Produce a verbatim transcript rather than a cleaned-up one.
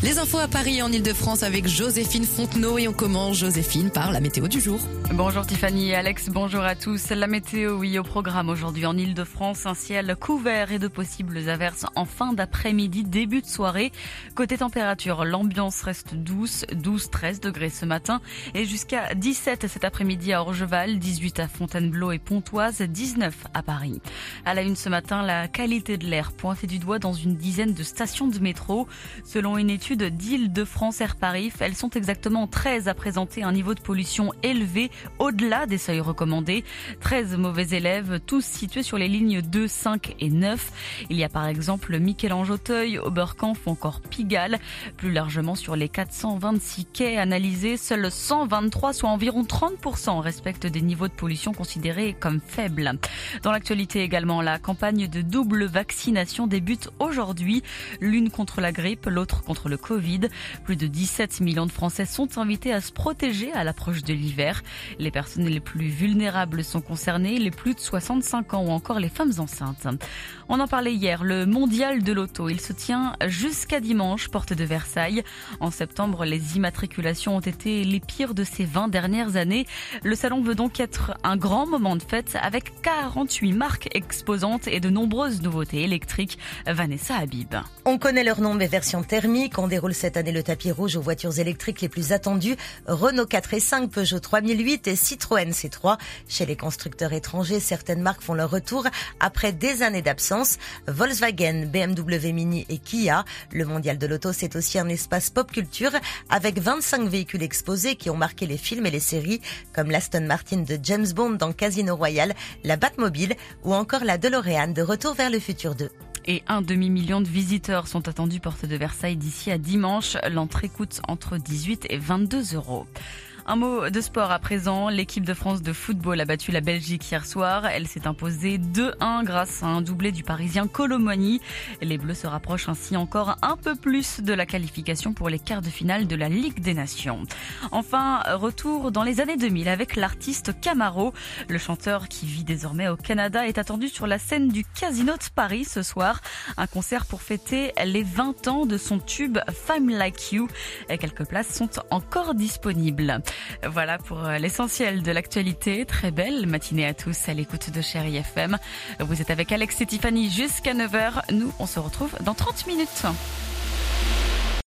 Les infos à Paris et en Ile-de-France avec Joséphine Fontenot et on commence, Joséphine, par la météo du jour. Bonjour Tiffany et Alex, bonjour à tous. La météo, oui, au programme aujourd'hui en Ile-de-France, un ciel couvert et de possibles averses en fin d'après-midi, début de soirée. Côté température, l'ambiance reste douce, douze treize degrés ce matin et jusqu'à dix-sept cet après-midi à Orgeval, dix-huit à Fontainebleau et Pontoise, dix-neuf à Paris. À la une ce matin, la qualité de l'air pointée du doigt dans une dizaine de stations de métro. Selon une étude d'Île-de-France Air Paris, elles sont exactement treize à présenter un niveau de pollution élevé au-delà des seuils recommandés. treize mauvais élèves, tous situés sur les lignes deux, cinq et neuf. Il y a par exemple Michel-Ange-Auteuil, Oberkampf ou encore Pigalle. Plus largement sur les quatre cent vingt-six quais analysés, seuls cent vingt-trois, soit environ trente pour cent, respectent des niveaux de pollution considérés comme faibles. Dans l'actualité également, la campagne de double vaccination débute aujourd'hui. L'une contre la grippe, l'autre contre le Covid. Plus de dix-sept millions de Français sont invités à se protéger à l'approche de l'hiver. Les personnes les plus vulnérables sont concernées, les plus de soixante-cinq ans ou encore les femmes enceintes. On en parlait hier, le mondial de l'auto. Il se tient jusqu'à dimanche, porte de Versailles. En septembre, les immatriculations ont été les pires de ces vingt dernières années. Le salon veut donc être un grand moment de fête avec quarante-huit marques exposantes et de nombreuses nouveautés électriques. Vanessa Habib. On connaît leur nom, mais version thermique. On déroule cette année le tapis rouge aux voitures électriques les plus attendues. Renault quatre et cinq, Peugeot trois mille huit et Citroën C trois. Chez les constructeurs étrangers, certaines marques font leur retour après des années d'absence. Volkswagen, B M W Mini et Kia. Le mondial de l'auto, c'est aussi un espace pop culture avec vingt-cinq véhicules exposés qui ont marqué les films et les séries, comme l'Aston Martin de James Bond dans Casino Royale, la Batmobile ou encore la DeLorean de Retour vers le futur deux. Et un demi-million de visiteurs sont attendus porte de Versailles d'ici à dimanche. L'entrée coûte entre dix-huit et vingt-deux euros. Un mot de sport à présent. L'équipe de France de football a battu la Belgique hier soir. Elle s'est imposée deux un grâce à un doublé du Parisien Kolo Muani. Les Bleus se rapprochent ainsi encore un peu plus de la qualification pour les quarts de finale de la Ligue des Nations. Enfin, retour dans les années deux mille avec l'artiste Camaro. Le chanteur qui vit désormais au Canada est attendu sur la scène du Casino de Paris ce soir. Un concert pour fêter les vingt ans de son tube Femme Like You. Quelques places sont encore disponibles. Voilà pour l'essentiel de l'actualité. Très belle matinée à tous à l'écoute de Chérie F M. Vous êtes avec Alex et Tiffany jusqu'à neuf heures. Nous, on se retrouve dans trente minutes.